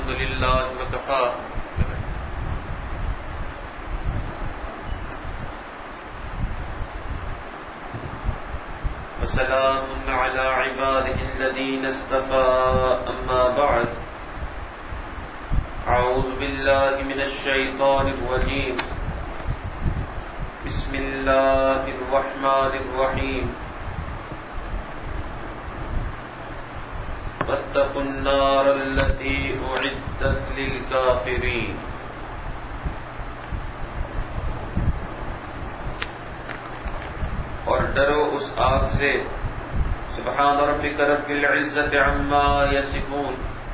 الحمد لله وكفى وسلام على عباده الذين اصطفى أما بعد أعوذ بالله من الشيطان الرجيم بسم الله الرحمن الرحيم واتقوا النار التي أعدت للكافرين اور ڈرو اس آگ سے سبحان ربک رب العزت عما یصفون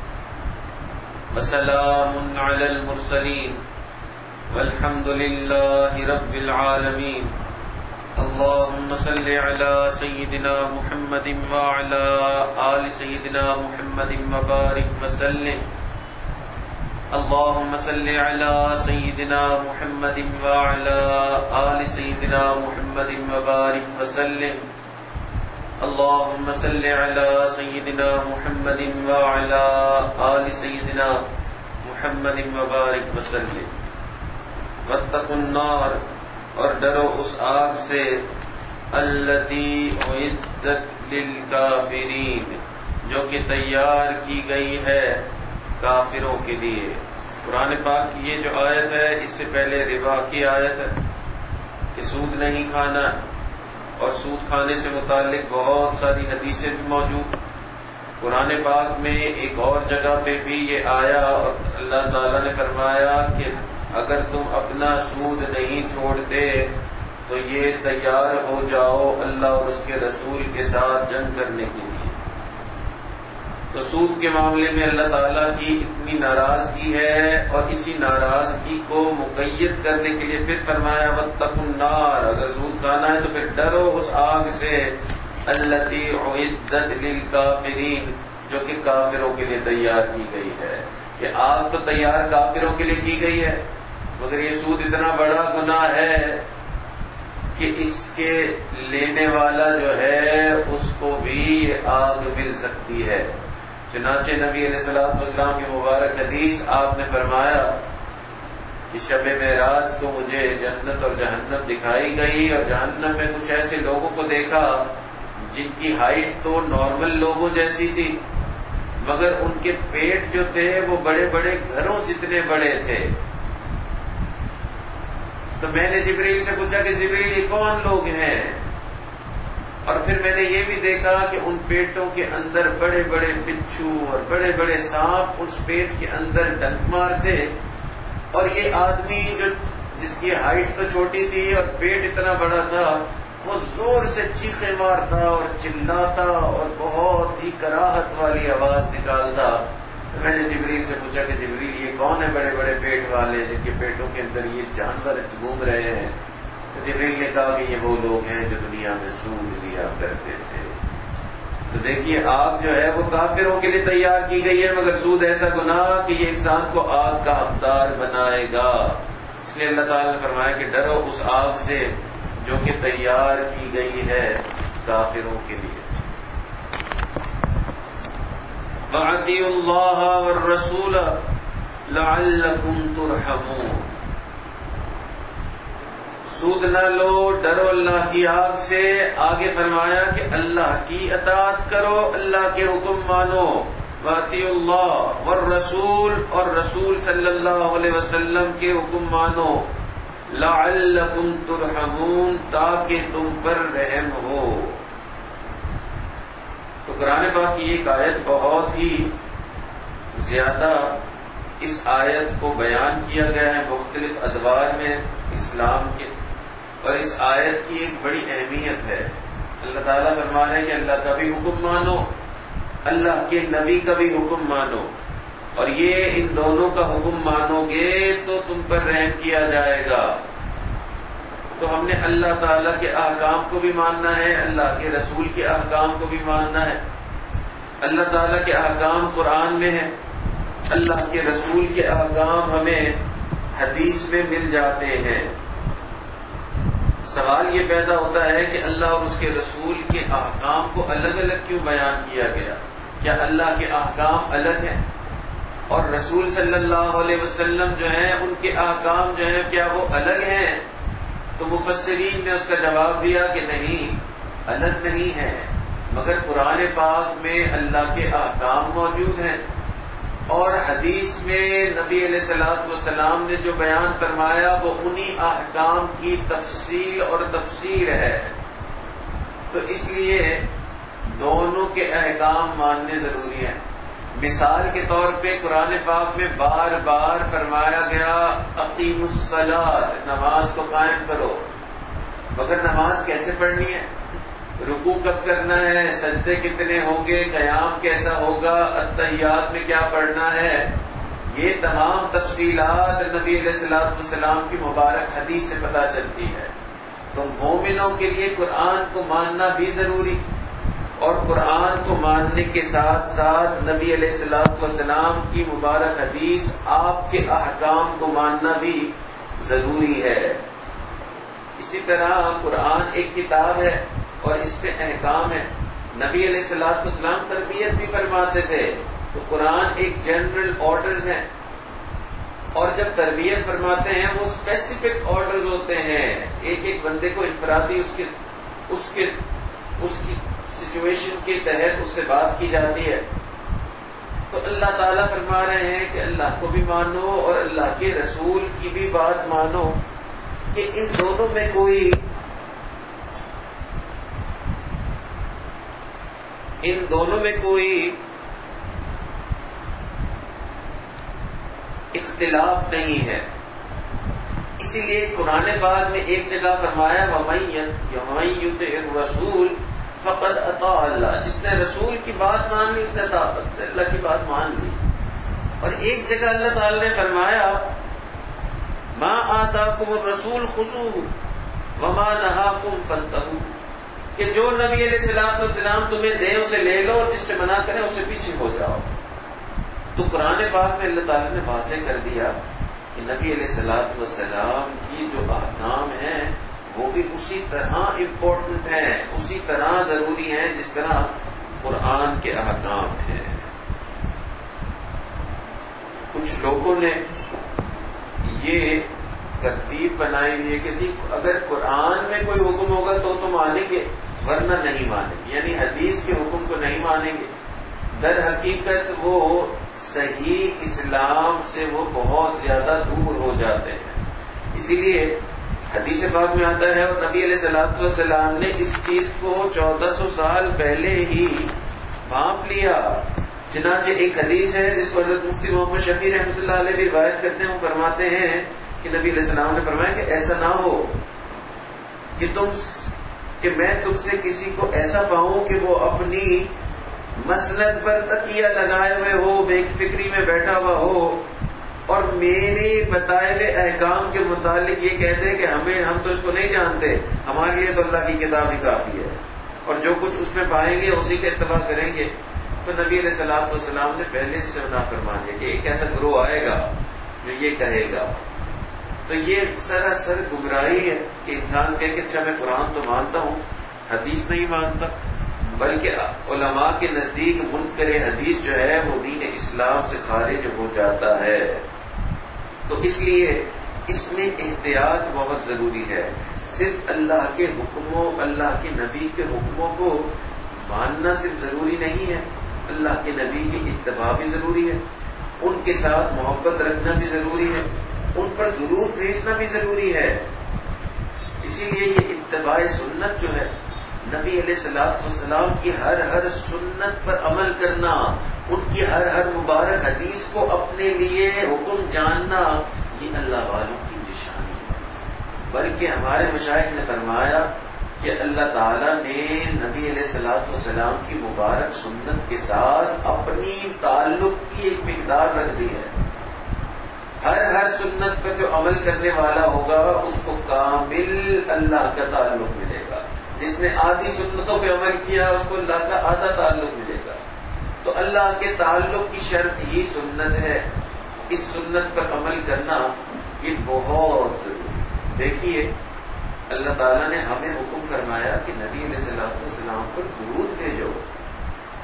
وسلام علی المرسلین والحمد للہ رب العالمین اللهم صل على سيدنا محمد وعلى آل سيدنا محمد وبارك وسلم اللهم صل على سيدنا محمد وعلى آل سيدنا محمد وبارك وسلم اللهم صل على سيدنا محمد وعلى آل سيدنا محمد وبارك وسلم واتقوا النار اور ڈرو اس آگ سے التی اعدت للکافرین جو کہ تیار کی گئی ہے کافروں کے لیے. قرآن پاک کی یہ جو آیت ہے اس سے پہلے ربا کی آیت ہے کہ سود نہیں کھانا، اور سود کھانے سے متعلق بہت ساری حدیثیں بھی موجود. قرآن پاک میں ایک اور جگہ پہ بھی یہ آیا اور اللہ تعالیٰ نے فرمایا کہ اگر تم اپنا سود نہیں چھوڑتے تو یہ تیار ہو جاؤ اللہ اور اس کے رسول کے ساتھ جنگ کرنے کے لیے. تو سود کے معاملے میں اللہ تعالیٰ کی اتنی ناراضگی ہے، اور اسی ناراضگی کو مقید کرنے کے لیے پھر فرمایا واتقوا النار، اگر سود کھانا ہے تو پھر ڈرو اس آگ سے التی اعدت للکافرین جو کہ کافروں کے لیے تیار کی گئی ہے. یہ آگ تو تیار کافروں کے لیے کی گئی ہے، مگر یہ سود اتنا بڑا گناہ ہے کہ اس کے لینے والا جو ہے اس کو بھی یہ آگ مل سکتی ہے. چنانچہ نبی علیہ الصلوۃ والسلام کی مبارک حدیث آپ نے فرمایا کہ شب معراج کو مجھے جنت اور جہنم دکھائی گئی، اور جہنم میں کچھ ایسے لوگوں کو دیکھا جن کی ہائٹ تو نارمل لوگوں جیسی تھی، مگر ان کے پیٹ جو تھے وہ بڑے بڑے گھروں جتنے بڑے تھے. تو میں نے جبریل سے پوچھا کہ جبریل یہ کون لوگ ہیں؟ اور پھر میں نے یہ بھی دیکھا کہ ان پیٹوں کے اندر بڑے بڑے بچھو اور بڑے بڑے سانپ اس پیٹ کے اندر ڈنک مارتے، اور یہ آدمی جو جس کی ہائٹ تو چھوٹی تھی اور پیٹ اتنا بڑا تھا وہ زور سے چیخیں مارتا اور چلاتا اور بہت ہی کراہت والی آواز نکالتا. تو میں نے جبریل سے پوچھا کہ جبریل یہ کون ہے بڑے بڑے پیٹ والے جن کے پیٹوں کے اندر یہ جانور گھوم رہے ہیں؟ تو جبریل نے کہا کہ یہ وہ لوگ ہیں جو دنیا میں سود لیا کرتے تھے. تو دیکھیے آگ جو ہے وہ کافروں کے لیے تیار کی گئی ہے، مگر سود ایسا گناہ کہ یہ انسان کو آگ کا حقدار بنائے گا. اس لیے اللہ تعالیٰ نے فرمایا کہ ڈرو اس آگ سے جو کہ تیار کی گئی ہے کافروں کے لیے. وَأَطِيعُوا اللَّهَ وَالرَّسُولَ لَعَلَّكُمْ تُرْحَمُونَ. سود نہ لو، ڈرو اللہ کی آگ سے. آگے فرمایا کہ اللہ کی اطاعت کرو، اللہ کے حکم مانو. وَأَطِيعُوا اللَّهَ وَالرَّسُولَ اور رسول صلی اللہ علیہ وسلم کے حکم مانو. لَعَلَّكُمْ تُرْحَمُونَ تاکہ تم پر رحم ہو. تو قرآن پاک کی ایک آیت بہت ہی زیادہ اس آیت کو بیان کیا گیا ہے مختلف ادوار میں اسلام کے، اور اس آیت کی ایک بڑی اہمیت ہے. اللہ تعالیٰ فرما رہے ہیں کہ اللہ کا بھی حکم مانو، اللہ کے نبی کا بھی حکم مانو، اور یہ ان دونوں کا حکم مانو گے تو تم پر رحم کیا جائے گا. تو ہم نے اللہ تعالیٰ کے احکام کو بھی ماننا ہے، اللہ کے رسول کے احکام کو بھی ماننا ہے. اللہ تعالیٰ کے احکام قرآن میں ہیں، اللہ کے رسول کے احکام ہمیں حدیث میں مل جاتے ہیں. سوال یہ پیدا ہوتا ہے کہ اللہ اور اس کے رسول کے احکام کو الگ الگ کیوں بیان کیا گیا؟ کیا اللہ کے احکام الگ ہیں؟ اور رسول صلی اللہ علیہ وسلم جو ہیں ان کے احکام جو ہیں کیا وہ الگ ہیں؟ تو مفسرین نے اس کا جواب دیا کہ نہیں، الگ نہیں ہے، مگر قرآن پاک میں اللہ کے احکام موجود ہیں، اور حدیث میں نبی علیہ الصلوۃ والسلام نے جو بیان فرمایا وہ انہی احکام کی تفصیل اور تفسیر ہے۔ تو اس لیے دونوں کے احکام ماننے ضروری ہیں۔ مثال کے طور پہ قرآن پاک میں بار بار فرمایا گیا اقیموا الصلاۃ، نماز کو قائم کرو، مگر نماز کیسے پڑھنی ہے، رکوع کب کرنا ہے، سجدے کتنے ہوں گے، قیام کیسا ہوگا، التحیات میں کیا پڑھنا ہے، یہ تمام تفصیلات نبی علیہ الصلوۃ والسلام کی مبارک حدیث سے پتہ چلتی ہے۔ تو مومنوں کے لیے قرآن کو ماننا بھی ضروری، اور قرآن کو ماننے کے ساتھ ساتھ نبی علیہ الصلوۃ والسلام کی مبارک حدیث، آپ کے احکام کو ماننا بھی ضروری ہے۔ اسی طرح قرآن ایک کتاب ہے اور اس میں احکام ہے۔ نبی علیہ الصلوۃ والسلام تربیت بھی فرماتے تھے، تو قرآن ایک جنرل آرڈرز ہیں، اور جب تربیت فرماتے ہیں وہ اسپیسیفک آرڈرز ہوتے ہیں، ایک ایک بندے کو انفرادی اس کی سچویشن کے تحت اس سے بات کی جاتی ہے۔ تو اللہ تعالیٰ فرما رہے ہیں کہ اللہ کو بھی مانو اور اللہ کے رسول کی بھی بات مانو، کہ ان دونوں میں کوئی اختلاف نہیں ہے۔ اسی لیے قرآن پاک میں ایک جگہ فرمایا وَمَن يُطِعِ الرَّسُولَ فَقَدْ أَطَاعَ اللَّهَ، جس نے رسول کی بات مان لی اس نے اطاعت سے اللہ کی بات مان لی۔ اور ایک جگہ اللہ تعالی نے فرمایا مَا آتَاكُمُ الرَّسُولُ خُذُوهُ وَمَا نَهَاكُمْ فَانتَهُوا، کہ جو نبی علیہ الصلوۃ والسلام تمہیں دے اسے لے لو، اور جس سے منع کریں اسے پیچھے ہو جاؤ۔ تو قرآن پاک میں اللہ تعالی نے واضح کر دیا کہ نبی علیہ الصلوۃ والسلام کی جو احکام ہیں وہ بھی اسی طرح امپورٹنٹ ہیں، اسی طرح ضروری ہیں جس طرح قرآن کے احکام ہیں۔ کچھ لوگوں نے یہ ترتیب بنائی ہوئی ہے کہ جی اگر قرآن میں کوئی حکم ہوگا تو مانیں گے، ورنہ نہیں مانیں گے، یعنی حدیث کے حکم کو نہیں مانیں گے۔ در حقیقت وہ صحیح اسلام سے وہ بہت زیادہ دور ہو جاتے ہیں۔ اسی لیے حدیث پاک میں آتا ہے، اور نبی علیہ الصلوۃ والسلام نے اس چیز کو 1400 سال پہلے ہی بھانپ لیا۔ چنانچہ ایک حدیث ہے جس کو حضرت مفتی محمد شفیع رحمۃ اللہ علیہ بھی روایت کرتے ہیں، وہ فرماتے ہیں کہ نبی علیہ السلام نے فرمایا کہ ایسا نہ ہو کہ میں تم سے کسی کو ایسا پاؤں کہ وہ اپنی مسند پر تکیہ لگائے ہوئے ہو، بے فکری میں بیٹھا ہوا ہو، اور میرے بتائے ہوئے احکام کے متعلق یہ کہتے ہیں کہ ہم تو اس کو نہیں جانتے، ہمارے لیے تو اللہ کی کتاب ہی کافی ہے، اور جو کچھ اس میں پائیں گے اسی کا اتباع کریں گے۔ تو نبی علیہ الصلوۃ والسلام نے پہلے سے منع فرما دیا کہ ایک ایسا گروہ آئے گا جو یہ کہے گا۔ تو یہ سراسر گمراہی ہے کہ انسان کہے کہ اچھا میں قرآن تو مانتا ہوں، حدیث نہیں مانتا، بلکہ علماء کے نزدیک منکر حدیث جو ہے وہ دین اسلام سے خارج ہو جاتا ہے۔ تو اس لیے اس میں احتیاط بہت ضروری ہے۔ صرف اللہ کے حکموں، اللہ کے نبی کے حکموں کو ماننا صرف ضروری نہیں ہے، اللہ کے نبی کی اتباع بھی ضروری ہے، ان کے ساتھ محبت رکھنا بھی ضروری ہے، ان پر درود بھیجنا بھی ضروری ہے۔ اسی لیے یہ اتباع سنت جو ہے، نبی علیہ الصلوۃ والسلام کی ہر سنت پر عمل کرنا، ان کی ہر مبارک حدیث کو اپنے لیے حکم جاننا، یہ اللہ والوں کی نشانی ہے۔ بلکہ ہمارے مشائخ نے فرمایا کہ اللہ تعالیٰ نے نبی علیہ الصلوۃ والسلام کی مبارک سنت کے ساتھ اپنی تعلق کی ایک مقدار رکھ دی ہے۔ ہر سنت پر جو عمل کرنے والا ہوگا اس کو کامل اللہ کا تعلق ملے گا، جس نے آدھی سنتوں پہ عمل کیا اس کو اللہ کا آدھا تعلق ملے گا۔ تو اللہ کے تعلق کی شرط ہی سنت ہے، اس سنت پر عمل کرنا یہ بہت ضروری ہے۔ دیکھیے اللہ تعالیٰ نے ہمیں حکم فرمایا کہ نبی علیہ الصلوۃ والسلام پر درود بھیجو،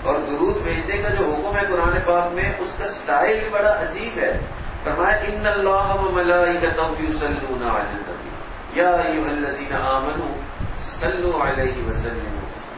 اور درود بھیجنے کا جو حکم ہے قرآن پاک میں، اس کا سٹائل بڑا عجیب ہے. فرمایا ان اللہ وملائکتہ یصلون علی النبی یا ایھا الذین آمنوا صلوا علیہ وسلموا،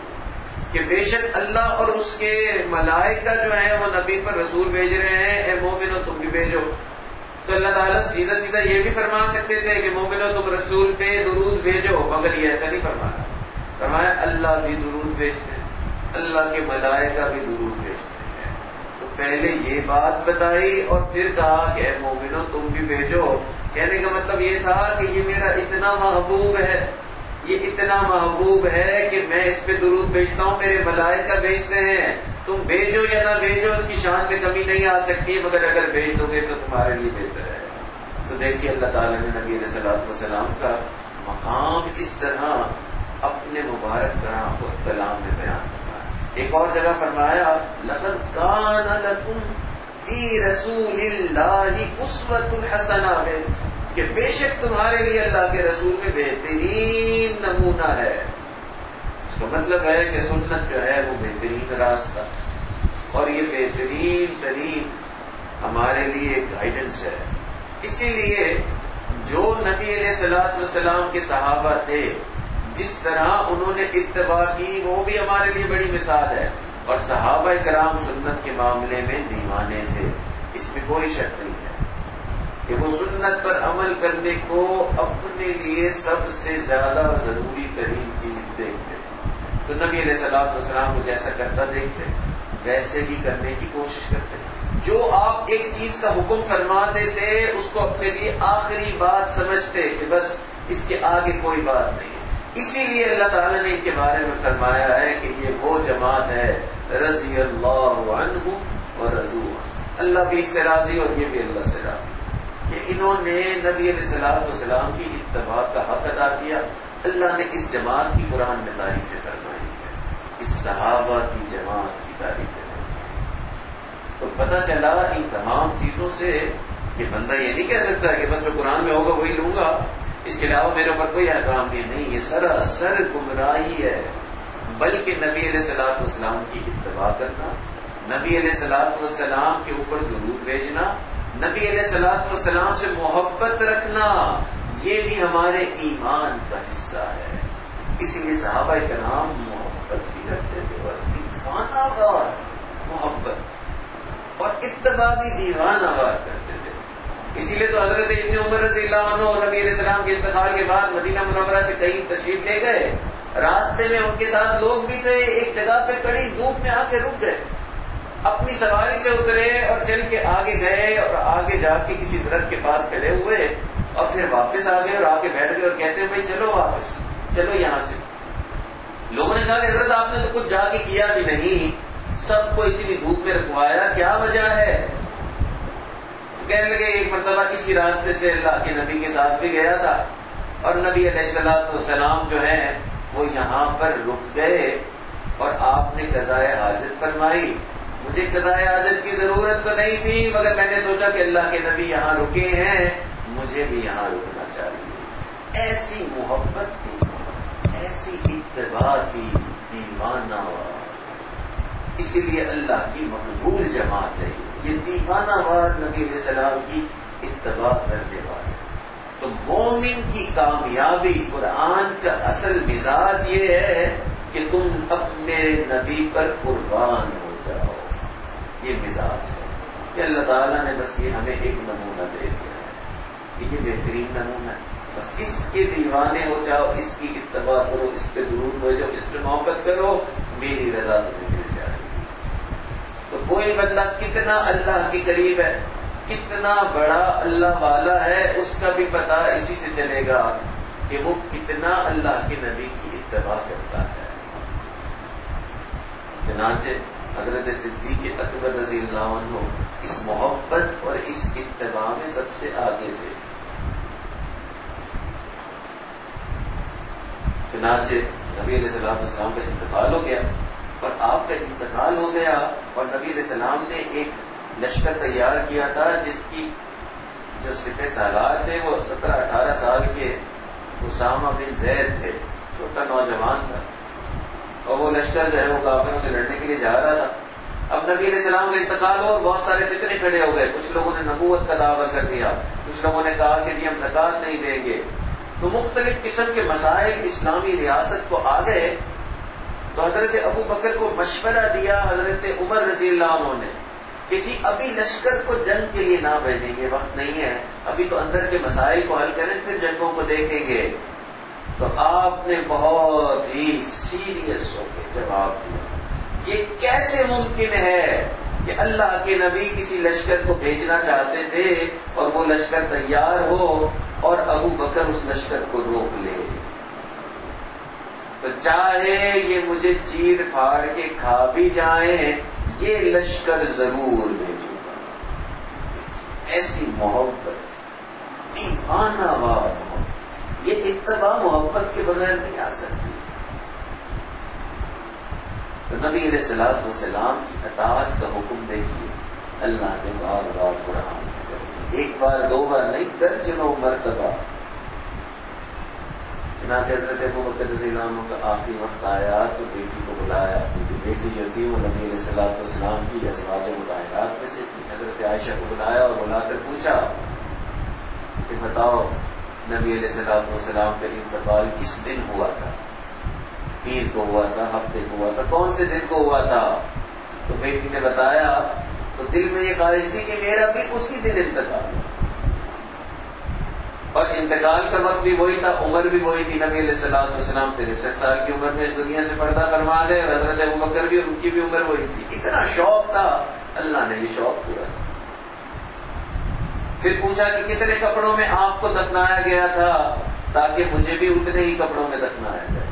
کہ بے شک اللہ اور اس کے ملائکہ جو ہیں وہ نبی پر رسول بھیج رہے ہیں، اے مومنو تم بھی بھیجو. تو اللہ تعالیٰ سیدھا سیدھا یہ بھی فرما سکتے تھے کہ مومنو تم رسول پہ درود بھیجو، مگر یہ ایسا نہیں فرمایا. فرمایا اللہ بھی درود بھیجتے ہیں، اللہ کے ملائکہ بھی درود بھیجتے ہیں. تو پہلے یہ بات بتائی اور پھر کہا کہ اے مومنو تم بھی بھیجو. کہنے کا مطلب یہ تھا کہ یہ میرا اتنا محبوب ہے، یہ اتنا محبوب ہے کہ میں اس پہ درود بھیجتا ہوں، میرے ملائکہ بھیجتے ہیں. تم بھیجو یا نہ بھیجو اس کی شان میں کمی نہیں آ سکتی، مگر اگر بھیج دو گے تو تمہارے لیے بہتر ہے. تو دیکھیے اللہ تعالیٰ نے نبی علیہ الصلوۃ والسلام کا مقام اس طرح اپنے مبارک کلام میں بیان فرمایا. ایک اور جگہ فرمایا لقد کان لکم فی رسول اللہ اسوۃ حسنہ، کہ بے شک تمہارے لیے اللہ کے رسول میں بہترین نمونہ ہے. اس کا مطلب ہے کہ سنت جو ہے وہ بہترین راستہ، اور یہ بہترین ترین ہمارے لیے گائیڈنس ہے. اسی لیے جو نبی علیہ الصلوۃ والسلام کے صحابہ تھے، جس طرح انہوں نے اتباع کی، وہ بھی ہمارے لیے بڑی مثال ہے. اور صحابہ کرام سنت کے معاملے میں دیوانے تھے، اس میں کوئی شک نہیں ہے کہ وہ سنت پر عمل کرنے کو اپنے لیے سب سے زیادہ ضروری ترین چیز دیکھتے. تو نبی علیہ الصلوۃ والسلام کو جیسا کرتا دیکھتے ویسے ہی کرنے کی کوشش کرتے. جو آپ ایک چیز کا حکم فرماتے تھے اس کو اپنے لیے آخری بات سمجھتے کہ بس اس کے آگے کوئی بات نہیں. اسی لیے اللہ تعالیٰ نے ان کے بارے میں فرمایا ہے کہ یہ وہ جماعت ہے رضی اللہ عنہ ورضوا عنہ، اللہ بھی ان سے راضی اور یہ بھی اللہ سے راضی، کہ انہوں نے نبی علیہ الصلوۃ والسلام کی اتباع کا حق ادا کیا. اللہ نے اس جماعت کی قرآن میں تعریفیں فرمائی ہے، اس صحابہ کی جماعت کی تعریفیں. تو پتہ چلا ان تمام چیزوں سے کہ بندہ یہ نہیں کہہ سکتا کہ بس جو قرآن میں ہوگا وہی لوں گا، اس کے علاوہ میرے اوپر کوئی احکام نہیں. یہ سراسر گمراہی ہے. بلکہ نبی علیہ الصلوۃ والسلام کی اتباع کرنا، نبی علیہ الصلوۃ والسلام کے اوپر درود بھیجنا، نبی علیہ الصلوۃ والسلام سے محبت رکھنا، یہ بھی ہمارے ایمان کا حصہ ہے. اسی لیے صحابہ کرام محبت بھی رکھتے تھے اور دیوانہ وار محبت اور اتباع بھی دیوانہ وار کرتے تھے. اسی لیے تو حضرت ابن عمر رضی اللہ عنہ اور نبی علیہ السلام کے انتقال کے بعد مدینہ منورہ سے کہیں تشریف لے گئے. راستے میں ان کے ساتھ لوگ بھی تھے، ایک جگہ پہ کڑی دھوپ میں آ کے رک گئے، اپنی سواری سے اترے اور چل کے آگے گئے اور آگے جا کے کسی درخت کے پاس کھڑے ہوئے اور پھر واپس آ گئے اور آ کے بیٹھ گئے اور کہتے ہیں بھائی چلو واپس، چلو یہاں سے. لوگوں نے کہا کہ حضرت آپ نے تو کچھ جا کے کیا بھی نہیں، سب کو اتنی دھوپ میں رکھوایا، کیا وجہ ہے؟ کہنے لگے ایک مرتبہ کسی راستے سے اللہ کے نبی کے ساتھ بھی گیا تھا اور نبی علیہ الصلوۃ والسلام جو ہیں وہ یہاں پر رک گئے اور آپ نے قضائے حاجت فرمائی. مجھے قضائے حاجت کی ضرورت تو نہیں تھی، مگر میں نے سوچا کہ اللہ کے نبی یہاں رکے ہیں، مجھے بھی یہاں رکنا چاہیے. ایسی محبت کی، ایسی اتباع کی، دیوانہ وار. اسی لیے اللہ کی مقبول جماعت ہے یہ دیوانہ وار نبی علیہ السلام کی اتباع کرنے والے. تو مومن کی کامیابی، قرآن کا اصل مزاج یہ ہے کہ تم اپنے نبی پر قربان ہو جاؤ. یہ مزاج ہے کہ اللہ تعالیٰ نے بس یہ ہمیں ایک نمونہ دے دیا ہے کہ یہ بہترین نمونہ ہے، بس اس کے دیوانے ہو جاؤ، اس کی اتباع کرو، اس پہ درود ہو جاؤ، اس پہ محبت کرو، میری رضا تمہیں مل جائے گی. تو کوئی بندہ کتنا اللہ کے قریب ہے، کتنا بڑا اللہ والا ہے، اس کا بھی پتہ اسی سے چلے گا کہ وہ کتنا اللہ کے نبی کی اتباع کرتا ہے. چنانچہ حضرت صدیق اکبر رضی اللہ عنہ اس محبت اور اس اتباع میں سب سے آگے تھے. چنانچہ نبی علیہ السلام کا انتقال ہو گیا اور آپ کا انتقال ہو گیا اور نبی علیہ السلام نے ایک لشکر تیار کیا تھا جس کی جو سپہ سالار تھے وہ 17-18 سال کے اسامہ بن زید تھے، چھوٹا نوجوان تھا. اور وہ لشکر جو ہے وہ کافروں سے لڑنے کے لیے جا رہا تھا. اب نبی علیہ السلام کا انتقال ہو اور بہت سارے فتنے کھڑے ہو گئے. کچھ لوگوں نے نبوت کا دعویٰ کر دیا, کچھ لوگوں نے کہا کہ جی ہم زکوٰۃ نہیں دیں گے. تو مختلف قسم کے مسائل اسلامی ریاست کو آ گئے. تو حضرت ابو بکر کو مشورہ دیا حضرت عمر رضی اللہ عنہ نے کہ جی ابھی لشکر کو جنگ کے لیے نہ بھیجیں گے, وقت نہیں ہے, ابھی تو اندر کے مسائل کو حل کریں پھر جنگوں کو دیکھیں گے. تو آپ نے بہت ہی سیریس ہو کے جواب دیا, یہ کیسے ممکن ہے کہ اللہ کے نبی کسی لشکر کو بھیجنا چاہتے تھے اور وہ لشکر تیار ہو اور ابو بکر اس لشکر کو روک لے. تو چاہے یہ مجھے چیر پھاڑ کے کھا بھی جائیں, یہ لشکر ضرور بھیجوں گا. ایسی محبت, دیوانہ وار محبت, یہ اتباع محبت کے بغیر نہیں آ سکتی. تو نبی علیہ الصلوۃ والسلام کی اطاعت کا حکم دیکھیے اللہ نے بار بار قرآن میں کر, ایک بار دو بار نہیں, درجنوں مرتبہ. چنانچہ حضرت ابو بکر رضی اللہ عنہ کا آخری وقت آیا تو بیٹی کو بلایا, کیونکہ بیٹی جو تھی وہ نبی علیہ الصلوۃ والسلام کی ازواج مطہرات میں سے تھی. حضرت عائشہ کو بلایا اور بلا کر پوچھا کہ بتاؤ نبی علیہ الصلوۃ والسلام کا انتقال کس دن ہوا تھا؟ پیر کو ہوا تھا, ہفتے کو ہوا تھا, کون سے دن کو ہوا تھا؟ تو بیٹی نے بتایا. تو دل میں یہ خواہش تھی کہ میرا بھی اسی دن انتقال ہوا, اور انتقال کا وقت بھی وہی تھا, عمر بھی وہی تھی. نبی علیہ الصلوۃ والسلام 63 سال کی عمر میں اس دنیا سے پردہ فرما گئے, اور حضرت ابوبکر بھی, ان کی بھی عمر وہی تھی. اتنا شوق تھا, اللہ نے یہ شوق پورا. پھر پوچھا کہ کتنے کپڑوں میں آپ کو دفنایا گیا تھا تاکہ مجھے بھی اتنے ہی کپڑوں میں دفنایا جائے.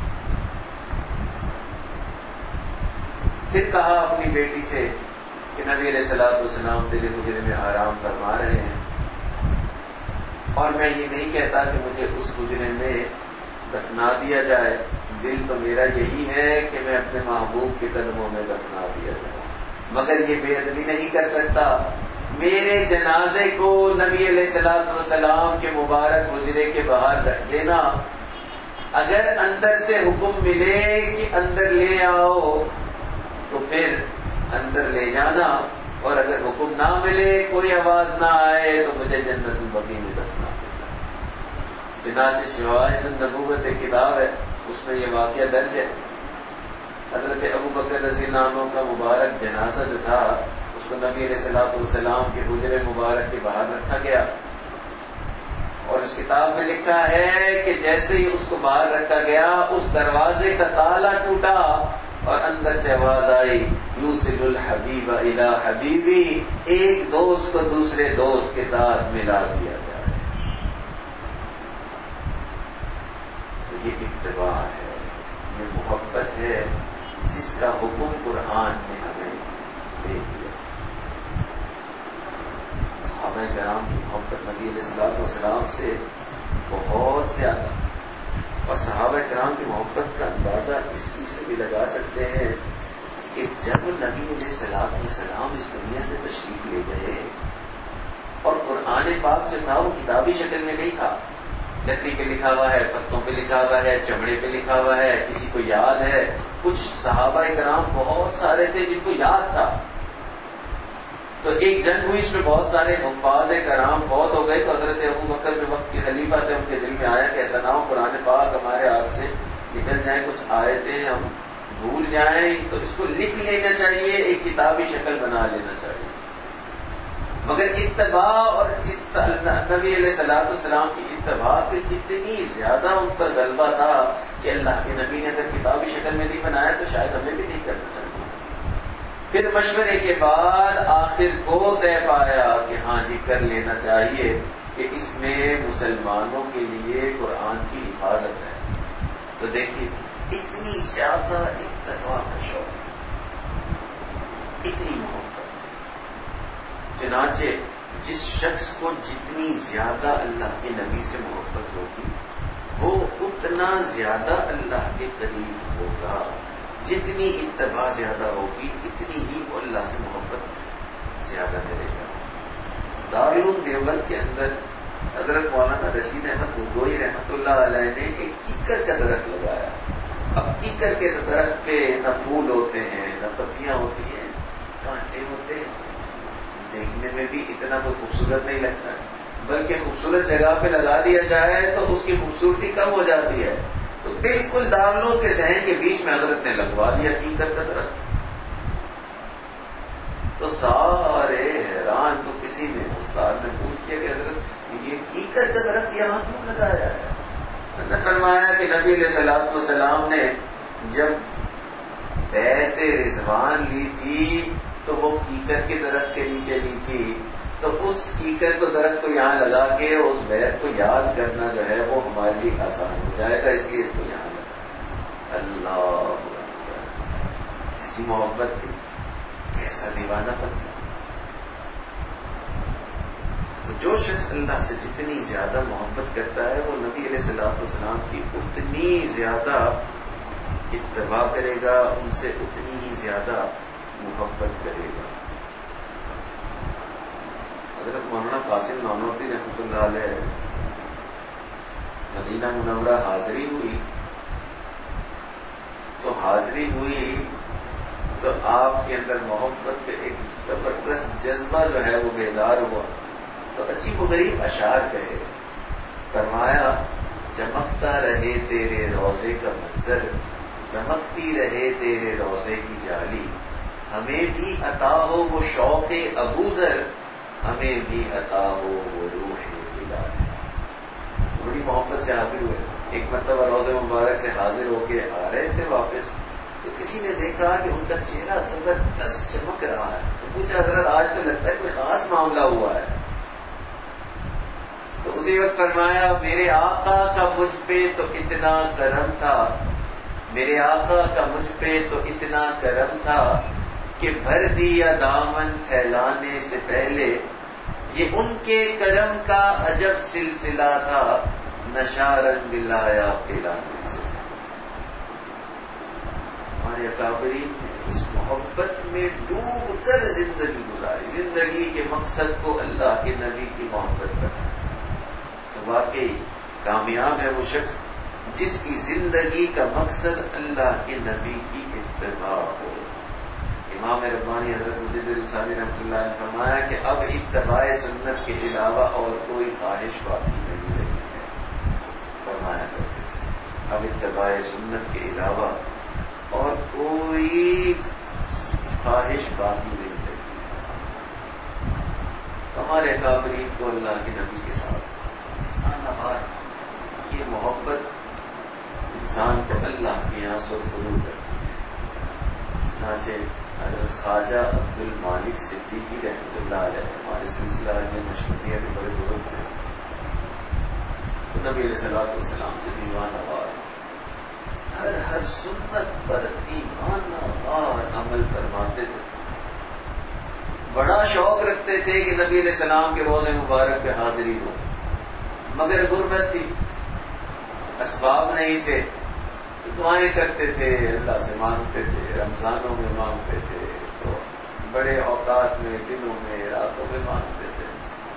پھر کہا اپنی بیٹی سے کہ نبی علیہ الصلوۃ والسلام تیرے حجرے میں آرام فرما رہے ہیں, اور میں یہ نہیں کہتا کہ مجھے اس حجرے میں دفنا دیا جائے, دل تو میرا یہی ہے کہ میں اپنے محبوب کے قدموں میں دفنا دیا جائے, مگر یہ بے ادبی نہیں کر سکتا. میرے جنازے کو نبی علیہ الصلوۃ والسلام کے مبارک حجرے کے باہر رکھ دینا, اگر اندر سے حکم ملے کہ اندر لے آؤ تو پھر اندر لے جانا, اور اگر حکم نہ ملے, کوئی آواز نہ آئے, تو مجھے جنت البقیع میں دفنا دینا. چنانچہ شواہد النبوت ایک کتاب ہے, اس میں یہ واقعہ درج ہے. حضرت ابو بکر رضی اللہ عنہ کا مبارک جنازہ جو تھا اس کو نبی علیہ الصلوۃ والسلام کے حجرے مبارک کے باہر رکھا گیا, اور اس کتاب میں لکھا ہے کہ جیسے ہی اس کو باہر رکھا گیا اس دروازے کا تالا ٹوٹا اور اندر سے آواز آئی, یوصل الحبیب الی حبیبی, ایک دوست کو دوسرے دوست کے ساتھ ملا دیا جائے. تو یہ اتباع ہے, یہ محبت ہے جس کا حکم قرآن نے ہمیں دے دیا. صحابہ کرام کی محبت نبی علیہ الصلوۃ والسلام سے بہت زیادہ, اور صحابہ کرام کی محبت کا اندازہ اس چیز سے بھی لگا سکتے ہیں کہ جب نبی علیہ الصلوۃ والسلام اس دنیا سے تشریف لے گئے, اور قرآن پاک جو تھا وہ کتابی شکل میں نہیں تھا, لکڑی پہ لکھا ہوا ہے, پتوں پہ لکھا ہوا ہے, چمڑے پہ لکھا ہوا ہے, کسی کو یاد ہے. کچھ صحابہ کرام بہت سارے تھے جن کو یاد تھا. تو ایک جنگ ہوئی, اس میں بہت سارے حفاظ کرام فوت ہو گئے. تو حضرت ابو بکر جو وقت کے خلیفہ تھے, ان کے دل میں آیا کہ ایسا نہ ہو قرآن پاک ہمارے ہاتھ سے نکل جائیں, کچھ آیتیں ہم بھول جائیں, تو اس کو لکھ لینا چاہیے, ایک کتابی شکل بنا لینا چاہیے. مگر اتباع اور نبی علیہ الصلوۃ والسلام کی اتباع پہ اتنی زیادہ ان پر غلبہ تھا کہ اللہ کے نبی نے اگر کتابی شکل میں نہیں بنایا تو شاید ہمیں بھی نہیں کرنا چاہیے. پھر مشورے کے بعد آخر کو طے پایا کہ ہاں جی کر لینا چاہیے کہ اس میں مسلمانوں کے لیے قرآن کی حفاظت ہے. تو دیکھیے اتنی زیادہ اتباع کا شوق, اتنی محبت. چنانچہ جس شخص کو جتنی زیادہ اللہ کے نبی سے محبت ہوگی وہ اتنا زیادہ اللہ کے قریب ہوگا. جتنی اتباع زیادہ ہوگی اتنی ہی وہ اللہ سے محبت زیادہ کرے گا. دارالعلوم دیوبند کے اندر حضرت مولانا رشید احمد گنگوئی رحمۃ اللہ علیہ نے ایک کیکر کا درخت لگایا. اب کیکر کے درخت پہ نہ پھول ہوتے ہیں نہ پتیاں ہوتی ہیں، کانٹے ہوتے ہیں، دیکھنے میں بھی اتنا کوئی خوبصورت نہیں لگتا ہے، بلکہ خوبصورت جگہ پہ لگا دیا جائے تو اس کی خوبصورتی کم ہو جاتی ہے. تو بالکل دارالعلوم کے صحن کے بیچ میں حضرت نے لگوا دیا کیکر کا درخت. تو سارے حیران. تو کسی نے استاد نے پوچھ کیا کہ حضرت یہ کیکر کا درخت یہاں کیوں لگایا ہے؟ نے فرمایا کہ نبی علیہ الصلوۃ والسلام نے جب بیعت رضوان لی تھی تو وہ کیکر کے درخت کے نیچے لی تھی، تو اس کیکر کو درخت کو یہاں لگا کے اس بیعت کو یاد کرنا جو ہے وہ ہمارے لیے آسان ہو جائے گا، اس لیے اس کو یہاں لگا. اللہ کیسی محبت تھی، کیسا دیوانہ بنتا. جو شخص اللہ سے جتنی زیادہ محبت کرتا ہے وہ نبی علیہ الصلوۃ والسلام کی اتنی زیادہ اتباع کرے گا، ان سے اتنی ہی زیادہ محبت کرے گا. حضرت مولانا قاسم نانوتوی رحمۃ اللہ علیہ مدینہ منورہ حاضری ہوئی تو آپ کے اندر محبت کے ایک زبردست جذبہ جو ہے وہ بیدار ہوا. تو عجیب و غریب اشعار کہے. فرمایا چمکتا رہے تیرے روضے کا منظر، چمکتی رہے تیرے روضے کی جالی، ہمیں بھی عطا ہو وہ شوق ابوذر، ہمیں بھی عطا ہو وہ روح بلال. بڑی محبت سے حاضر ہوئے. ایک مرتبہ روضے مبارک سے حاضر ہو کے آ رہے تھے واپس، تو کسی نے دیکھا کہ ان کا چہرہ زبردست چمک رہا ہے. تو پوچھا حضرت آج تو لگتا ہے کوئی خاص معاملہ ہوا ہے. تو اسی وقت فرمایا میرے آقا کا مجھ پہ تو اتنا کرم تھا، میرے آقا کا مجھ پہ تو اتنا کرم تھا کہ بھر دیا دامن پھیلانے سے پہلے، یہ ان کے کرم کا عجب سلسلہ تھا، نشہ رنگ لایا پلانے سے. ہمارے اکابرین نے اس محبت میں ڈوب کر زندگی گزاری. زندگی کے مقصد کو اللہ کے نبی کی محبت کرنا. تو واقعی کامیاب ہے وہ شخص جس کی زندگی کا مقصد اللہ کے نبی کی اتباع ہو. امام ربانی حضرت مجد الثانی رحمۃ اللہ نے فرمایا کہ اب اتباع سنت کے علاوہ اور کوئی خواہش باقی نہیں رہی ہے. فرمایا کرتے تھے اب اتباع سنت کے علاوہ اور کوئی خواہش باقی نہیں رہی. ہمارے اکابرین کو اللہ کے نبی کے ساتھ یہ محبت انسان کو اللہ کے یہاں سرخرو کرتی ہے. چنانچہ حضرت خواجہ عبد المالک صدیقی رحمۃ اللہ علیہ ہمارے سلسلہ میں مشہوریت بھی بڑے بزرگ تھے. تو نبی علیہ الصلوۃ والسلام سے دیوانہ وار، ہر سنت پر دیوانہ وار عمل فرماتے تھے. بڑا شوق رکھتے تھے کہ نبی علیہ السلام کے روضے مبارک پہ حاضری ہو، مگر غربت تھی، اسباب نہیں تھے. دعائیں کرتے تھے، اللہ سے مانگتے تھے، رمضانوں میں مانگتے تھے، تو بڑے اوقات میں، دنوں میں، راتوں میں مانگتے تھے.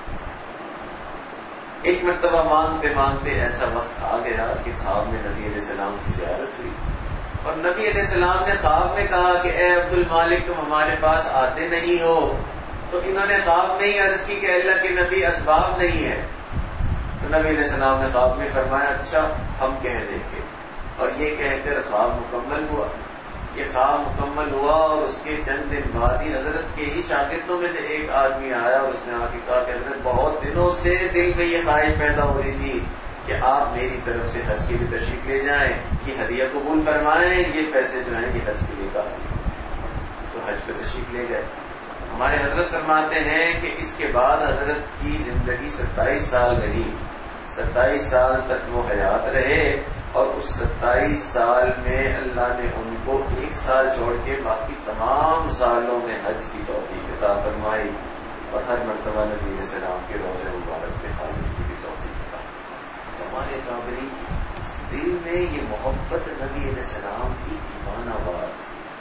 ایک مرتبہ مانگتے مانگتے ایسا وقت آ گیا کہ خواب میں نبی علیہ السلام کی زیارت ہوئی، اور نبی علیہ السلام نے خواب میں کہا کہ اے عبد المالک تم ہمارے پاس آتے نہیں ہو. تو انہوں نے خواب میں ہی عرض کی کہ اللہ کے نبی اسباب نہیں ہے. تو نبی علیہ السلام نے خواب میں فرمایا اچھا ہم کہہ دیں گے، اور یہ کہہ کر خواب مکمل ہوا. یہ خواب مکمل ہوا اور اس کے چند دن بعد ہی حضرت کے ہی شاگردوں میں سے ایک آدمی آیا اور اس نے آ کے کہا کہ حضرت بہت دنوں سے دل میں یہ خواہش پیدا ہو رہی تھی کہ آپ میری طرف سے حج کے لیے تشریف لے جائیں، یہ ہدیہ قبول فرمائیں، یہ پیسے جو ہیں یہ حج کے لیے کافی. تو حج پہ تشریف لے گئے. ہمارے حضرت فرماتے ہیں کہ اس کے بعد حضرت کی زندگی 27 سال رہی. 27 سال تک وہ حیات رہے، اور اس 27 سال میں اللہ نے ان کو 1 سال چھوڑ کے باقی تمام سالوں میں حج کی توفیق عطا فرمائی، اور ہر مرتبہ نبی علیہ السلام کے روضے مبارک پہ حاضری کی بھی توفیق عطا. ہمارے کابری دل میں یہ محبت نبی علیہ السلام کی دیوانہ وار.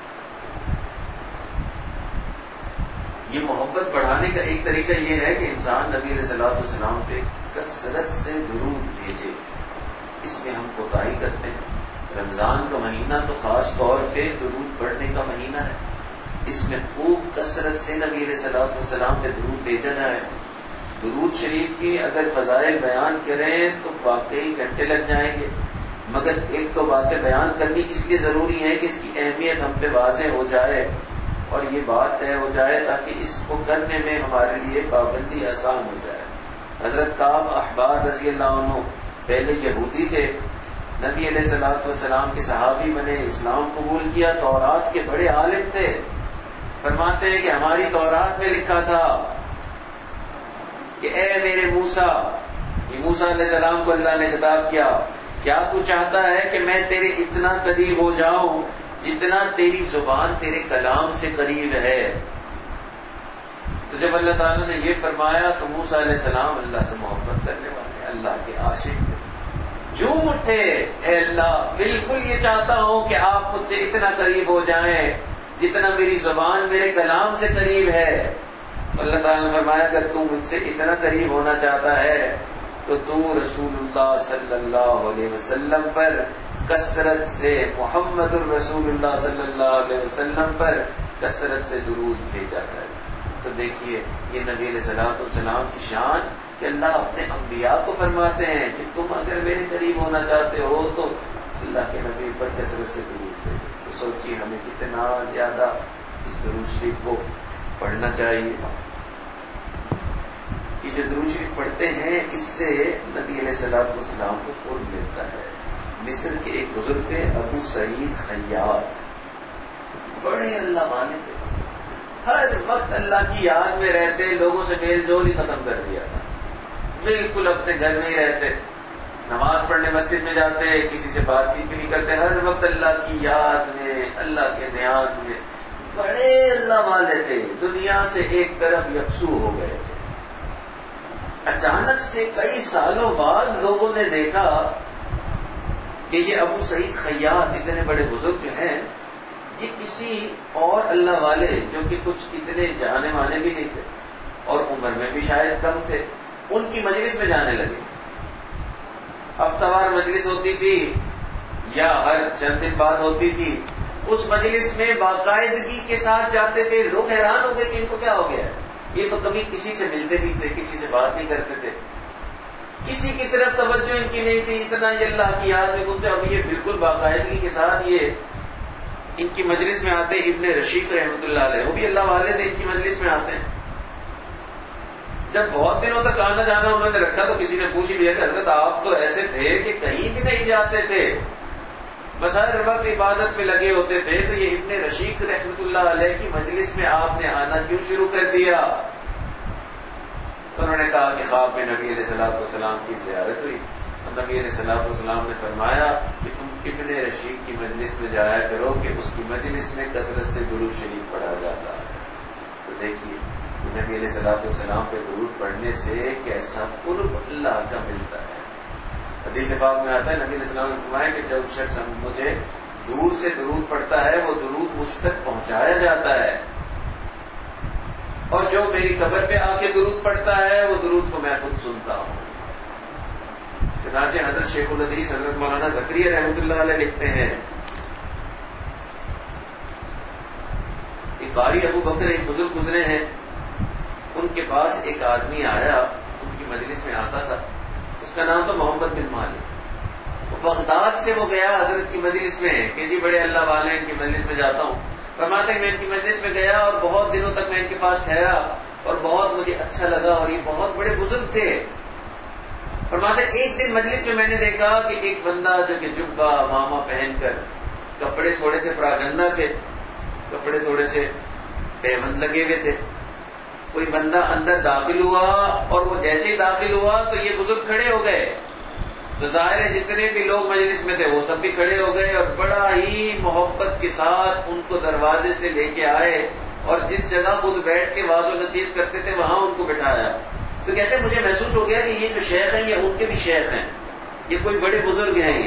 یہ محبت بڑھانے کا ایک طریقہ یہ ہے کہ انسان نبی علیہ الصلوۃ والسلام پہ کثرت سے درود بھیجے. اس میں ہم کوتاہی کرتے ہیں. رمضان کا مہینہ تو خاص طور پہ درود پڑھنے کا مہینہ ہے. اس میں خوب کثرت سے نبی علیہ الصلوۃ والسلام پہ درود بھیجا جائے. درود شریف کی اگر فضائل بیان کریں تو واقعی گھنٹے لگ جائیں گے، مگر ایک تو باتیں بیان کرنی اس لیے ضروری ہے کہ اس کی اہمیت ہم پہ واضح ہو جائے اور یہ بات طے ہو جائے تاکہ اس کو کرنے میں ہمارے لیے پابندی آسان ہو جائے. حضرت کعب احبار رضی اللہ عنہ پہلے یہودی تھے، نبی علیہ الصلوۃ والسلام کے صحابی بنے، اسلام قبول کیا، تورات کے بڑے عالم تھے. فرماتے ہیں کہ ہماری تورات میں لکھا تھا کہ اے میرے موسیٰ، یہ موسیٰ علیہ السلام کو اللہ نے خطاب کیا، کیا تو چاہتا ہے کہ میں تیرے اتنا قریب ہو جاؤں جتنا تیری زبان تیرے کلام سے قریب ہے؟ تو جب اللہ تعالیٰ نے یہ فرمایا تو موسیٰ علیہ السلام اللہ سے محبت کرنے والے، اللہ کے عاشق تھے، جھوم اٹھے، اے اللہ بالکل یہ چاہتا ہوں کہ آپ مجھ سے اتنا قریب ہو جائیں جتنا میری زبان میرے کلام سے قریب ہے. اللہ تعالیٰ نے فرمایا اگر تو مجھ سے اتنا قریب ہونا چاہتا ہے تو رسول اللہ صلی اللہ علیہ وسلم پر کثرت سے، محمد الرسول اللہ صلی اللہ علیہ وسلم پر کثرت سے درود بھیجا کرے. تو دیکھیے یہ نبی علیہ الصلوۃ والسلام کی شان کہ اللہ اپنے انبیاء کو فرماتے ہیں کہ تم اگر میرے قریب ہونا چاہتے ہو تو اللہ کے نبی پر کثرت سے درود بھیجو. تو سوچیے ہمیں کتنا زیادہ اس درود شریف کو پڑھنا چاہیے. یہ جو درود شریف پڑھتے ہیں اس سے نبی علیہ الصلوۃ والسلام کو قرب ملتا ہے. مصر کے ایک بزرگ تھے ابو سعید خیاط، بڑے اللہ والے تھے، ہر وقت اللہ کی یاد میں رہتے، لوگوں سے میل جول ہی ختم کر دیا تھا، بالکل اپنے گھر میں ہی رہتے، نماز پڑھنے مسجد میں جاتے، کسی سے بات چیت بھی نہیں کرتے، ہر وقت اللہ کی یاد میں، اللہ کے دھیان میں، بڑے اللہ والے تھے، دنیا سے ایک طرف یکسو ہو گئے تھے. اچانک سے کئی سالوں بعد لوگوں نے دیکھا کہ یہ ابو سعید خیاط اتنے بڑے بزرگ جو ہیں یہ کسی اور اللہ والے جو کہ کچھ اتنے جانے مانے بھی نہیں تھے اور عمر میں بھی شاید کم تھے، ان کی مجلس میں جانے لگے. ہفتہ وار مجلس ہوتی تھی یا ہر چند دن بعد ہوتی تھی، اس مجلس میں باقاعدگی کے ساتھ جاتے تھے. لوگ حیران ہو گئے کہ ان کو کیا ہو گیا ہے، یہ تو کبھی کسی سے ملتے نہیں تھے، کسی سے بات نہیں کرتے تھے، کسی کی طرف توجہ ان کی نہیں تھی، اتنا یہ اللہ کی یاد میں گمتے. اب یہ بالکل باقاعدگی کے ساتھ یہ ان کی مجلس میں آتے. ابن رشید رحمۃ اللہ علیہ وہ بھی اللہ والے تھے، ان کی مجلس میں آتے ہیں. جب بہت دنوں تک آنا جانا انہوں نے رکھا تو کسی نے پوچھ لیا کہ حضرت آپ تو ایسے تھے کہ کہیں بھی نہیں جاتے تھے، بس ہر وقت عبادت میں لگے ہوتے تھے، تو یہ ابن رشید رحمۃ اللہ علیہ کی مجلس میں آپ نے آنا کیوں شروع کر دیا؟ تو انہوں نے کہا کہ خواب میں نبی علیہ الصلوۃ والسلام کی زیارت ہوئی. نبی علیہ الصلوۃ والسلام نے فرمایا کہ تم ابن رشید کی مجلس میں جایا کرو کہ اس کی مجلس میں کثرت سے درود شریف پڑھا جاتا ہے. تو دیکھیے نبی علیہ الصلوۃ والسلام پہ درود پڑھنے سے کیسا قرب اللہ کا ملتا ہے. حدیث پاک میں آتا ہے نبی علیہ السلام نے فرمایا کہ جو شخص مجھے دور سے درود پڑھتا ہے وہ درود مجھ تک پہنچایا جاتا ہے، اور جو میری قبر پہ آ کے درود پڑھتا ہے وہ درود کو میں خود سنتا ہوں. چنانچہ حضرت شیخ الحدیث حضرت مولانا زکریا رحمۃ اللہ علیہ لکھتے ہیں کہ قاری ابو بکر ایک بزرگ گزرے ہیں، ان کے پاس ایک آدمی آیا، ان کی مجلس میں آتا تھا، اس کا نام تھا محمد بن مالک. بغداد سے وہ گیا حضرت کی مجلس میں کہ جی بڑے اللہ والے ان کی مجلس میں جاتا ہوں. فرماتے ہیں میں ان کی مجلس میں گیا اور بہت دنوں تک میں ان کے پاس ٹھہرا اور بہت مجھے اچھا لگا، اور یہ بہت بڑے بزرگ تھے. فرماتے ایک دن مجلس میں میں نے دیکھا کہ ایک بندہ جو کہ جبہ ماما پہن کر، کپڑے تھوڑے سے پراگندہ تھے، کپڑے تھوڑے سے پیوند لگے ہوئے تھے، کوئی بندہ اندر داخل ہوا اور وہ جیسے ہی داخل ہوا تو یہ بزرگ کھڑے ہو گئے. تو ظاہر ہے جتنے بھی لوگ مجلس میں تھے وہ سب بھی کھڑے ہو گئے اور بڑا ہی محبت کے ساتھ ان کو دروازے سے لے کے آئے اور جس جگہ خود بیٹھ کے واعظ و نصیحت کرتے تھے وہاں ان کو بٹھایا. تو کہتے ہیں مجھے محسوس ہو گیا کہ یہ جو شیخ ہیں یہ ان کے بھی شیخ ہیں، یہ کوئی بڑے بزرگ ہیں.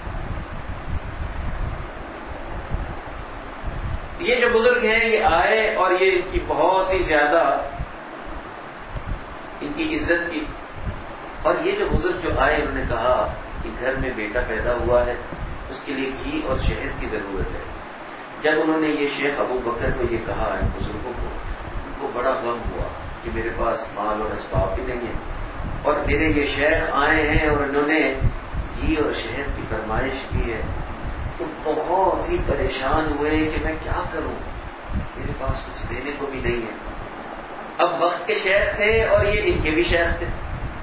یہ جو بزرگ ہیں یہ آئے اور یہ ان کی بہت ہی زیادہ ان کی عزت کی. اور یہ جو بزرگ جو آئے انہوں نے کہا کہ گھر میں بیٹا پیدا ہوا ہے اس کے لیے گھی اور شہد کی ضرورت ہے. جب انہوں نے یہ شیخ ابو بکر کو یہ کہا ان بزرگوں کو، ان کو بڑا غم ہوا کہ میرے پاس مال اور اسباب بھی نہیں ہے، اور میرے یہ شیخ آئے ہیں اور انہوں نے گھی اور شہد کی فرمائش کی ہے. تو بہت ہی پریشان ہوئے کہ میں کیا کروں، میرے پاس کچھ دینے کو بھی نہیں ہے. اب وقت کے شیخ تھے اور یہ ان کے بھی شیخ تھے.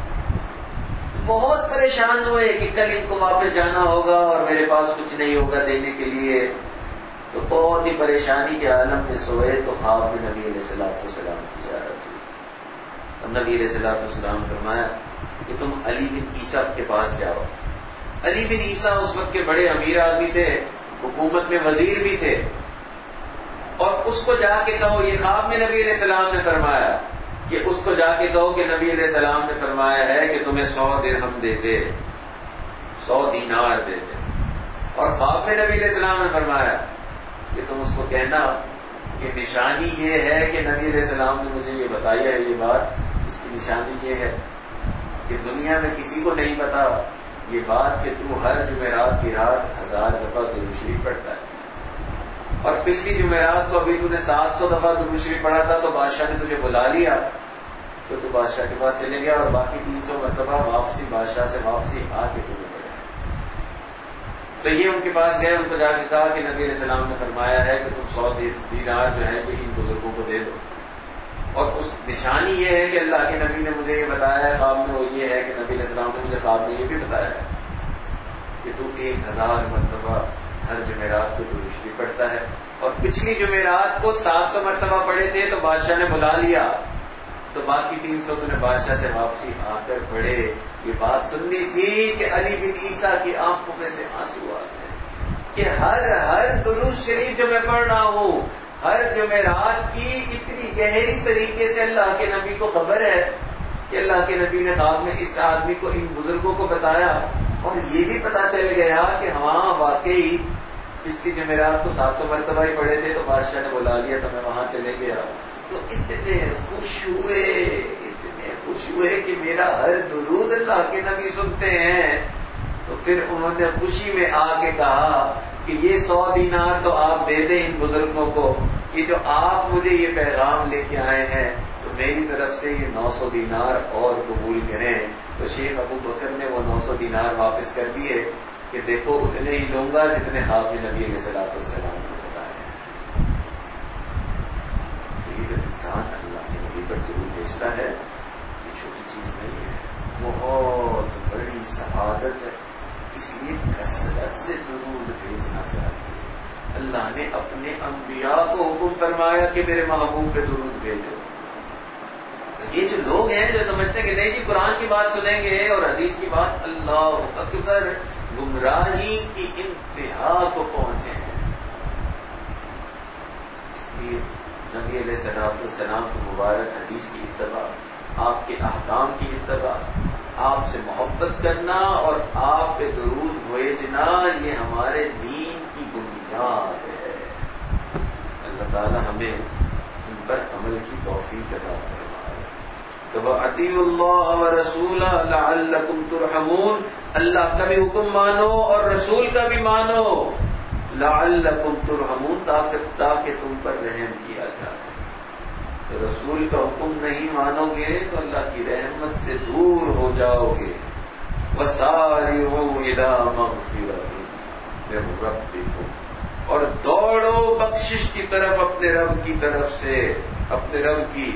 بہت پریشان ہوئے کہ کل ان کو واپس جانا ہوگا اور میرے پاس کچھ نہیں ہوگا دینے کے لیے. تو بہت ہی پریشانی کے عالم میں سوئے تو خواب میں نبی علیہ السلام کی زیارت ہوئی. اب نبی علیہ السلام فرمایا کہ تم علی بن عیسیٰ کے پاس جاؤ. علی بن عیسیٰ اس وقت کے بڑے امیر آدمی تھے، حکومت میں وزیر بھی تھے، اور اس کو جا کے کہو، یہ خواب میں نبی علیہ السلام نے فرمایا کہ اس کو جا کے کہو کہ نبی علیہ السلام نے فرمایا ہے کہ تمہیں 100 درہم دے دے، 100 دینار دے دے. اور خواب میں نبی علیہ السلام نے فرمایا کہ تم اس کو کہنا کہ نشانی یہ ہے کہ نبی علیہ السلام نے مجھے یہ بتائی ہے یہ بات، اس کی نشانی یہ ہے کہ دنیا میں کسی کو نہیں پتا یہ بات کہ تو ہر جمعرات کی رات 1000 دفعہ درود شریف پڑھتا ہے. اور پچھلی جمعرات کو ابھی تو نے 700 دفعہ درود شریف پڑھا تھا، تو بادشاہ نے تجھے بلا لیا تو تو بادشاہ کے پاس چلے گیا، اور باقی 300 مرتبہ واپسی بادشاہ سے واپسی آ کے تمہیں پڑھا. تو یہ ان کے پاس گئے، ان کو جا کے کہا کہ نبی علیہ السلام نے فرمایا ہے کہ تم 100 دینار جو ہے ان بزرگوں کو دے دو. اور اس نشانی یہ ہے کہ اللہ کے نبی نے مجھے یہ بتایا ہے خواب میں، وہ یہ ہے کہ نبی علیہ السلام نے مجھے خواب میں یہ بھی بتایا ہے کہ تو 1000 مرتبہ ہر جمعرات کو درود شریف پڑھتا ہے. اور پچھلی جمعرات کو 700 مرتبہ پڑھے تھے تو بادشاہ نے بلا لیا، تو باقی 300 تو نے بادشاہ سے واپسی آ کر پڑھے. یہ بات سننی تھی کہ علی بن عیسیٰ کی آنکھوں میں سے آنسو آ گئے کہ ہر درود شریف جو میں پڑھ رہا ہوں، ہر جمعرات کی اتنی گہری طریقے سے اللہ کے نبی کو خبر ہے کہ اللہ کے نبی نے خواب میں اس آدمی کو ان بزرگوں کو بتایا، اور یہ بھی پتا چل گیا کہ ہاں واقعی پچھلی جمعرات کو 700 مرتبہ ہی پڑھے تھے تو بادشاہ نے بلا لیا تو میں وہاں چلے گیا. تو اتنے خوش ہوئے کہ میرا ہر درود اللہ کے نبی سنتے ہیں. تو پھر انہوں نے خوشی میں آ کے کہا کہ یہ 100 دینار تو آپ دے دیں ان بزرگوں کو، کہ جو آپ مجھے یہ پیغام لے کے آئے ہیں تو میری طرف سے یہ 900 دینار اور قبول کریں. تو شیخ ابو بکر نے وہ 900 دینار واپس کر دیے کہ دیکھو اتنے ہی لوں گا جتنے خواب میں نبی علیہ السلام نے بتایا. تو یہ جو انسان اللہ کے نبی پر ضرور بھیجتا ہے یہ چھوٹی چیز نہیں ہے، بہت بڑی سعادت ہے. اس لیے کثرت سے درود بھیجنا چاہیے. اللہ نے اپنے انبیاء کو حکم فرمایا کہ میرے محبوب پہ درود بھیجو. یہ جو لوگ ہیں جو سمجھتے ہیں کہ نہیں جی قرآن کی بات سنیں گے اور حدیث کی بات، اللہ اکبر، گمراہی کی انتہا کو پہنچے ہیں. اس لیے نبی علیہ السلام کو مبارک حدیث کی اتباع، آپ کے احکام کی اتباع، آپ سے محبت کرنا اور آپ پہ درود بھیجنا یہ ہمارے دین کی بنیاد ہے. اللہ تعالی ہمیں ان پر عمل کی توفیق عطا فرمائے. وَأَطِيعُوا اللَّهَ وَرَسُولَهُ لَعَلَّكُمْ تُرْحَمُونَ. اللہ کا بھی حکم مانو اور رسول کا بھی مانو. لَعَلَّكُمْ تُرْحَمُونَ، تاکہ تم پر رحم کیا جائے. تو رسول کا حکم نہیں مانو گے تو اللہ کی رحمت سے دور ہو جاؤ گے. وَسَارِعُوا إِلَىٰ مَغْفِرَةٍ مِّن رَّبِّكُمْ، اور دوڑو بخشش کی طرف اپنے رب کی طرف سے، اپنے رب کی.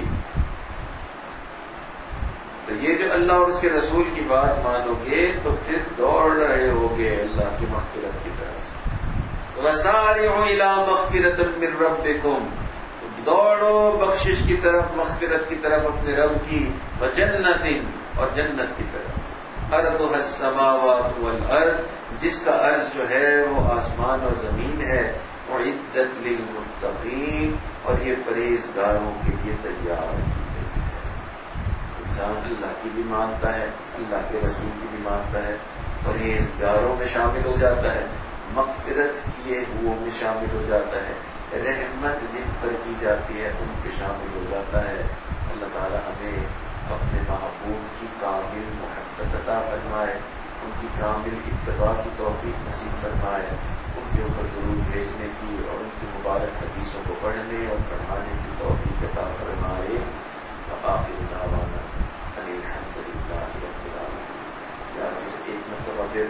تو یہ جو اللہ اور اس کے رسول کی بات مانو گے تو پھر دوڑ رہے ہوگے اللہ کی مغفرت کی طرف. وَسَارِعُوا إِلَىٰ مَغْفِرَةٍ مِّن رَّبِّكُمْ، دوڑو بخشش کی طرف، مغفرت کی طرف اپنے رب کی. وَجَنَّةٍ، اور جنت کی طرف. أَرْضُهَا السَّمَاوَاتُ وَالْأَرْضُ، جس کا عرض جو ہے وہ آسمان اور زمین ہے. وَعِدَّتْ لِلْمُتَّقِينَ، اور یہ پرہیزگاروں کے لیے تیار کی گئی ہے. انسان اللہ کی بھی مانتا ہے، اللہ کے رسول کی بھی مانتا ہے، پرہیزگاروں میں شامل ہو جاتا ہے، مغفرت کیے ہوئے میں شامل ہو جاتا ہے، رحمت جن پر کی جاتی ہے ان پہ شامل ہو جاتا ہے. اللہ تعالی ہمیں اپنے محبوب کی کامل محبت عطا فرمائے. ان کی کامل اتباع کی توفیق نصیب فرمائے، ان کے اوپر درود بھیجنے کی اور ان کی مبارک حدیثوں کو پڑھنے اور پڑھانے کی توفیق عطا فرمائے۔ وآخر دعوانا ان الحمد للہ رب العالمین۔ ایک مرتبہ پھر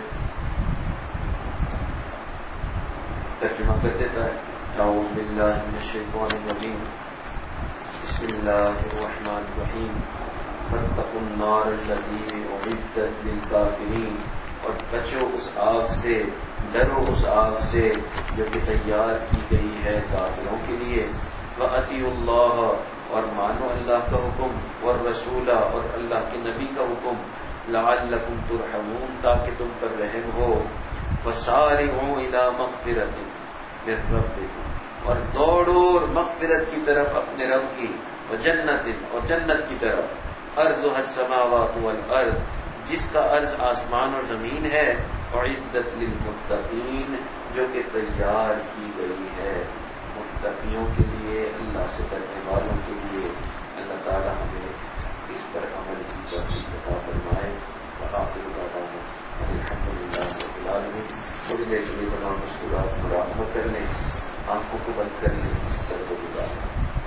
ترجمہ کر دیتا ہے۔ اعوذ باللہ من الشیطان الرجیم، بسم اللہ الرحمن الرحیم۔ فاتقوا النار التي اعدت للكافرین، اور بچو اس آگ سے، ڈرو اس آگ سے جو کہ تیار کی گئی ہے کافروں کے لیے۔ وَأَطِیعُوا اللَّهَ، اور مانو اللہ کا حکم، وَالرَّسُولَ، اور اللہ کے نبی کا حکم، لَعَلَّكُمْ تُرْحَمُونَ، تاکہ تم پر رحم ہو۔ وَسَارِعُوا إِلَىٰ مَغْفِرَةٍ مِّن رَّبِّكُمْ، اور دوڑو مغفرت کی طرف اپنے رب کی، وجنت، اور جنت کی طرف، عرضها السماوات والارض، جس کا عرض آسمان اور زمین ہے، اعدت للمتقین، جو کہ تیار کی گئی ہے متقیوں کے لیے، اللہ سے ڈرنے والوں کے لیے۔ اللہ تعالی ہمیں اس پر عمل کی توفیق عطا فرمائے۔ وآخر دعوانا الحمد للہ رب العالمین۔ تھوڑی دیر کے لیے تمام مشکلات مراقبہ کر لیں، آنکھوں کو بند کر لیں، سر کو جھکا لیں۔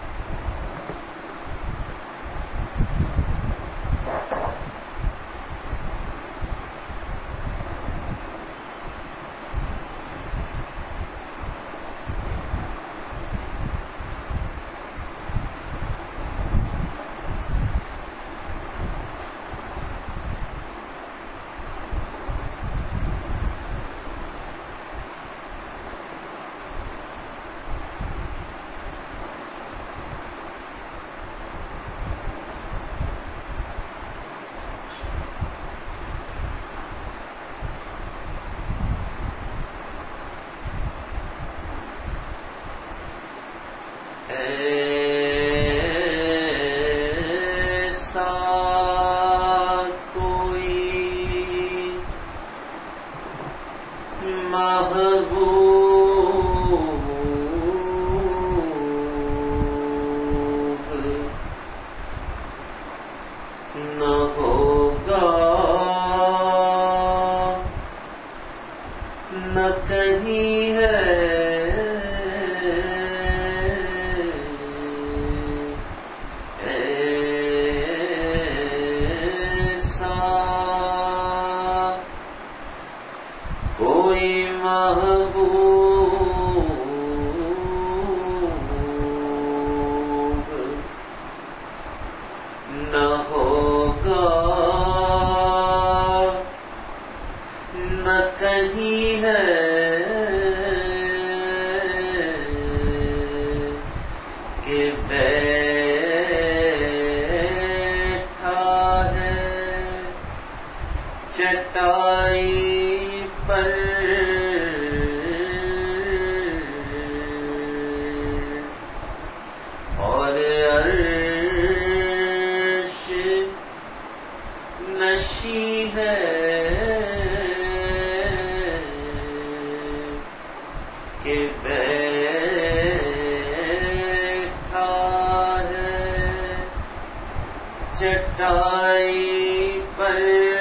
چٹائی پر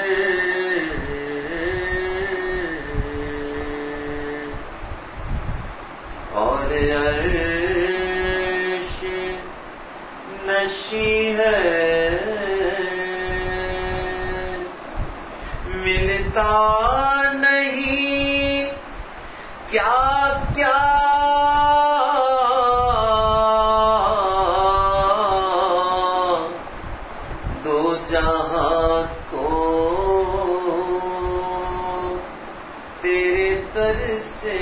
اور عرش نشی ہے، ملتا نہیں کیا کیا جہاں کو تیرے در سے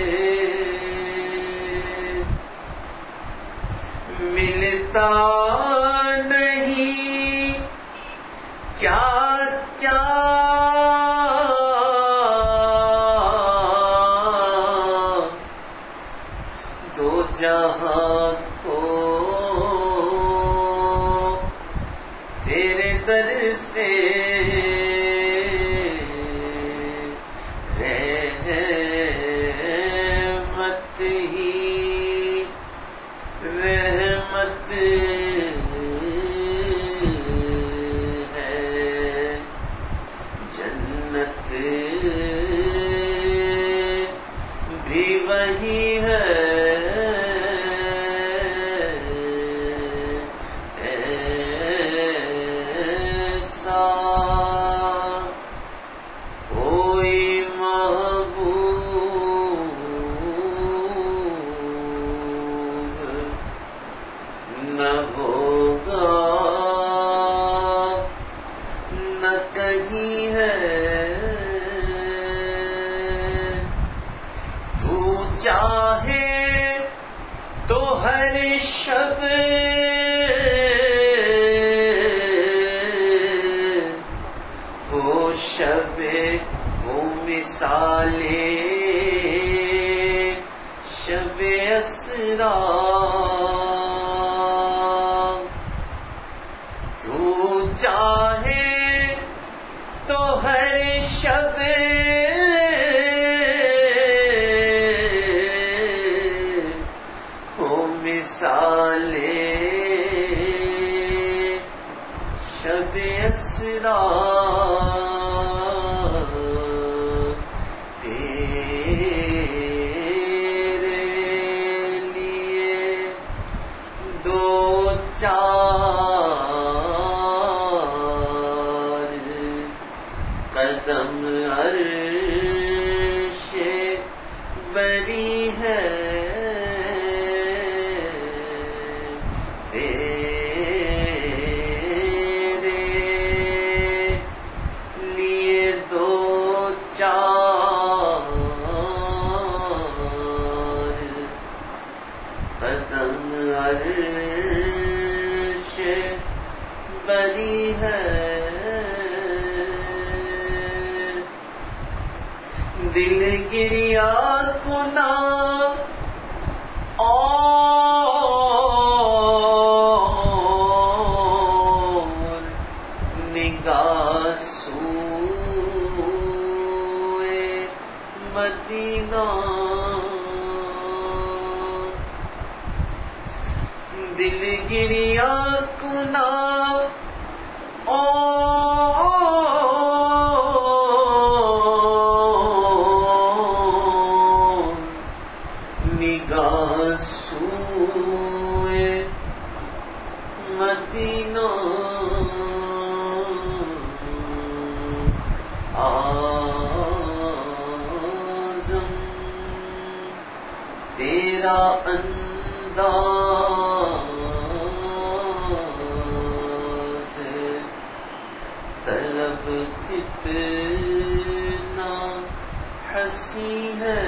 ملتا نہیں کیا کیا دو جہاں کو تیرے در سے رحمت ہی رحمت ہے، جنت مثال شب اسرا تو چاہے تو ہر شب ہو مثال شب اسرا قدم عرش بری ہے تیرے لیے دو چار قدم عرش بری ہے دل گریا کنا اور نگاہ سوئے مدینہ دل گریا کنا نگاہ سوئے مدینہ اعظم تیرا انداز طلب کتنا حسین ہے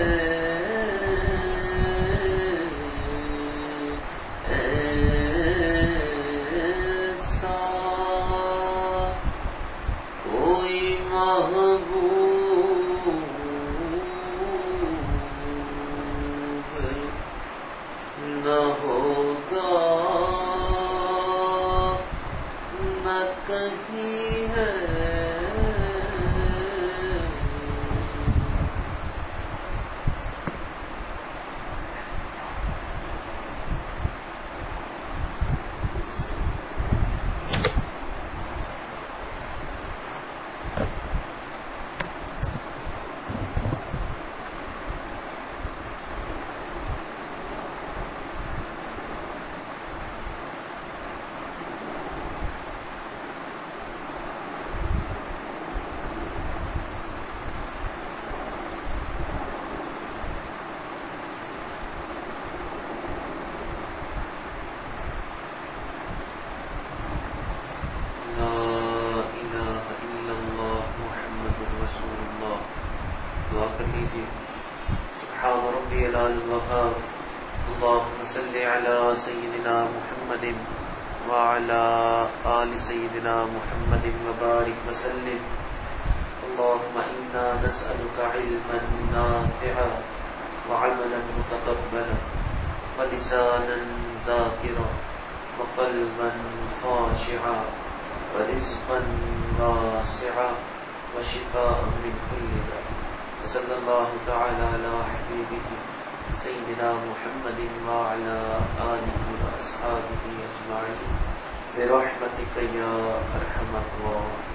نہ ہوگا نہ کہیں ہے سبحان ربي العلي الوهاب اللهم صل على سيدنا محمد وعلى آل سيدنا محمد وبارك وسلم اللهم إنا نسألك علما نافعا وعملا متقبلا ولسانا ذاكرا وقلبا خاشعا ورزقا واسعا وشفاء من كل داء صلی اللہ تعالی علی حبیبہ سیدنا محمد وعلی آلہ واصحابہ اجمعین برحمتک یا ارحم الراحمین.